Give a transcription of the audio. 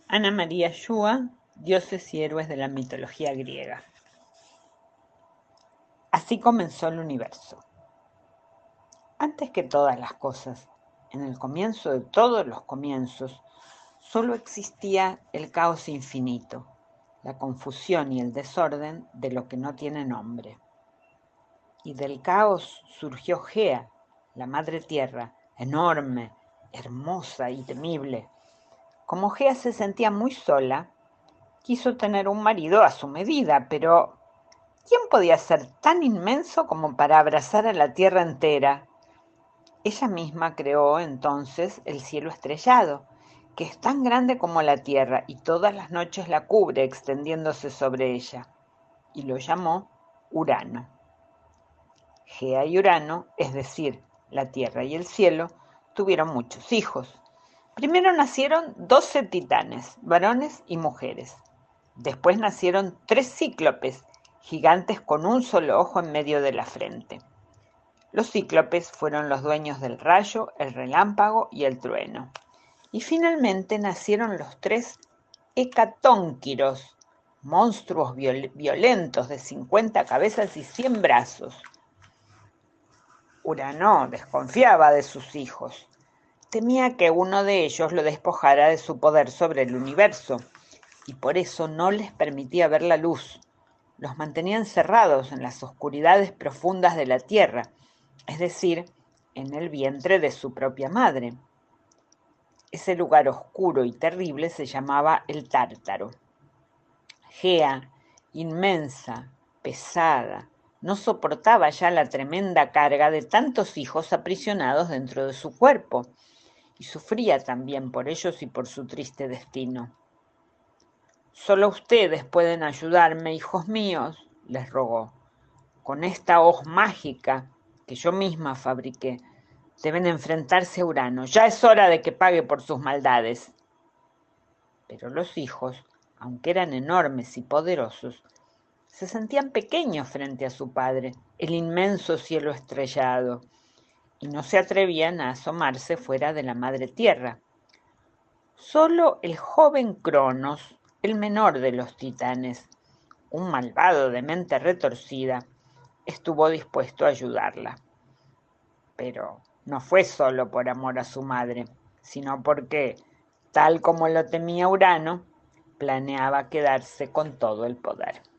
Ana María Shua, dioses y héroes de la mitología griega. Así comenzó el universo. Antes que todas las cosas, en el comienzo de todos los comienzos, solo existía el caos infinito, la confusión y el desorden de lo que no tiene nombre. Y del caos surgió Gea, la madre tierra, enorme, hermosa y temible. Como Gea se sentía muy sola, quiso tener un marido a su medida, pero ¿quién podía ser tan inmenso como para abrazar a la tierra entera? Ella misma creó entonces el cielo estrellado, que es tan grande como la tierra y todas las noches la cubre extendiéndose sobre ella, y lo llamó Urano. Gea y Urano, es decir, la tierra y el cielo, tuvieron muchos hijos. Primero nacieron 12 titanes, varones y mujeres. Después nacieron 3 cíclopes, gigantes con un solo ojo en medio de la frente. Los cíclopes fueron los dueños del rayo, el relámpago y el trueno. Y finalmente nacieron los 3 hecatónquiros, monstruos violentos de 50 cabezas y 100 brazos. Urano desconfiaba de sus hijos. Temía que uno de ellos lo despojara de su poder sobre el universo, y por eso no les permitía ver la luz. Los mantenía encerrados en las oscuridades profundas de la tierra, es decir, en el vientre de su propia madre. Ese lugar oscuro y terrible se llamaba el Tártaro. Gea, inmensa, pesada, no soportaba ya la tremenda carga de tantos hijos aprisionados dentro de su cuerpo, y sufría también por ellos y por su triste destino. Solo ustedes pueden ayudarme, hijos míos, les rogó. Con esta hoz mágica que yo misma fabriqué, deben enfrentarse a Urano. Ya es hora de que pague por sus maldades. Pero los hijos, aunque eran enormes y poderosos, se sentían pequeños frente a su padre, el inmenso cielo estrellado, y no se atrevían a asomarse fuera de la madre tierra. Solo el joven Cronos, el menor de los titanes, un malvado de mente retorcida, estuvo dispuesto a ayudarla. Pero no fue solo por amor a su madre, sino porque, tal como lo temía Urano, planeaba quedarse con todo el poder.